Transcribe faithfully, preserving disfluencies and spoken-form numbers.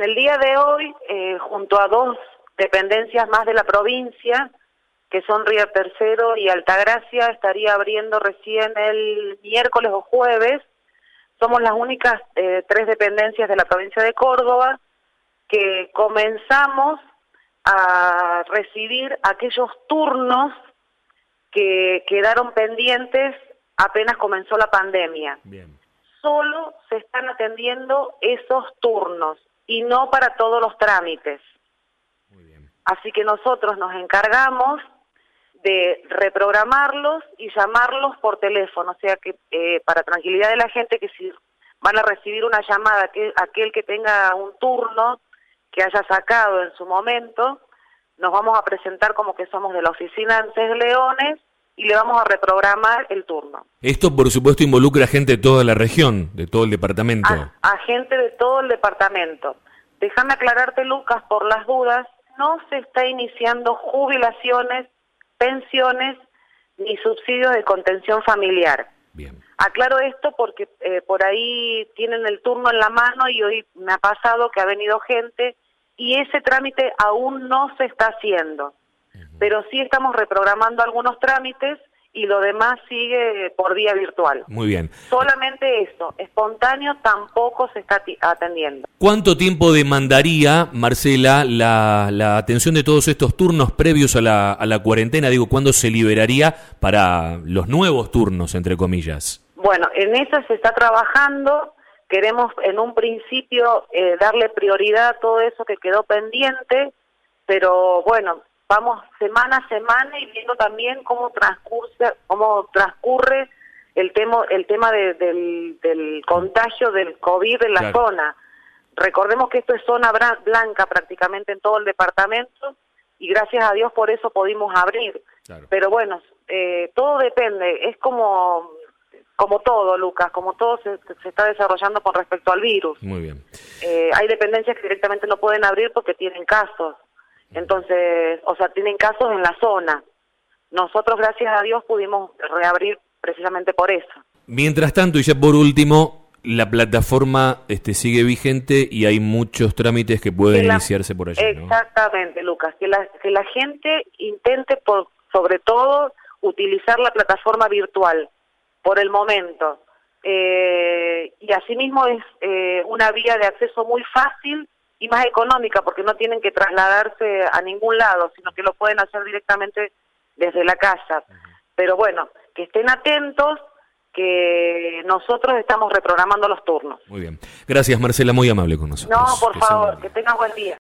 en el día de hoy, eh, junto a dos dependencias más de la provincia, que son Río Tercero y Altagracia, estaría abriendo recién el miércoles o jueves. Somos las únicas eh, tres dependencias de la provincia de Córdoba que comenzamos a recibir aquellos turnos que quedaron pendientes apenas comenzó la pandemia. Bien. Solo se están atendiendo esos turnos y no para todos los trámites. Muy bien. Así que nosotros nos encargamos de reprogramarlos y llamarlos por teléfono, o sea que eh, para tranquilidad de la gente, que si van a recibir una llamada, que aquel que tenga un turno que haya sacado en su momento, nos vamos a presentar como que somos de la oficina Anses Leones y le vamos a reprogramar el turno. Esto, por supuesto, involucra a gente de toda la región, de todo el departamento. A, a gente de todo el departamento. Déjame aclararte, Lucas, por las dudas, no se está iniciando jubilaciones, pensiones, ni subsidios de contención familiar. Bien. Aclaro esto porque eh, por ahí tienen el turno en la mano y hoy me ha pasado que ha venido gente y ese trámite aún no se está haciendo. Pero sí estamos reprogramando algunos trámites y lo demás sigue por vía virtual. Muy bien. Solamente eso, espontáneo tampoco se está atendiendo. ¿Cuánto tiempo demandaría, Marcela, la, la atención de todos estos turnos previos a la, a la cuarentena? Digo, ¿cuándo se liberaría para los nuevos turnos, entre comillas? Bueno, en eso se está trabajando. Queremos en un principio eh, darle prioridad a todo eso que quedó pendiente, pero bueno, vamos semana a semana y viendo también cómo transcurre, cómo transcurre el tema, el tema de, del, del contagio del COVID en la claro. zona. Recordemos que esto es zona blanca prácticamente en todo el departamento y gracias a Dios por eso pudimos abrir. Claro. Pero bueno, eh, todo depende, es como, como todo, Lucas, como todo se, se está desarrollando con respecto al virus. Muy bien. Eh, hay dependencias que directamente no pueden abrir porque tienen casos. Entonces, o sea, tienen casos en la zona. Nosotros, gracias a Dios, pudimos reabrir precisamente por eso. Mientras tanto, y ya por último, la plataforma este, sigue vigente y hay muchos trámites que pueden la, iniciarse por allí, ¿no? Exactamente, Lucas. Que la, que la gente intente, por, sobre todo, utilizar la plataforma virtual por el momento. Eh, y asimismo es eh, una vía de acceso muy fácil y más económica, porque no tienen que trasladarse a ningún lado, sino que lo pueden hacer directamente desde la casa. Uh-huh. Pero bueno, que estén atentos, que nosotros estamos reprogramando los turnos. Muy bien. Gracias, Marcela, muy amable con nosotros. No, por que favor, que tengan buen día.